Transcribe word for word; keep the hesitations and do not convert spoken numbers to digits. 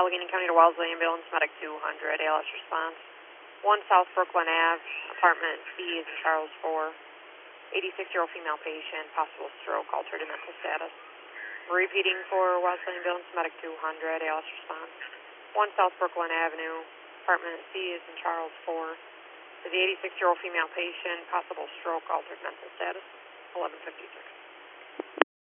Allegheny County to Wellesley, ambulance, medic two hundred, A L S response. one South Brooklyn Ave, apartment C is in Charles four. eighty-six-year-old female patient, possible stroke, altered in mental status. Repeating for Wellesley ambulance, medic two hundred, A L S response. one South Brooklyn Avenue, apartment C is in Charles four. For the eighty-six-year-old female patient, possible stroke, altered mental status, eleven fifty-six.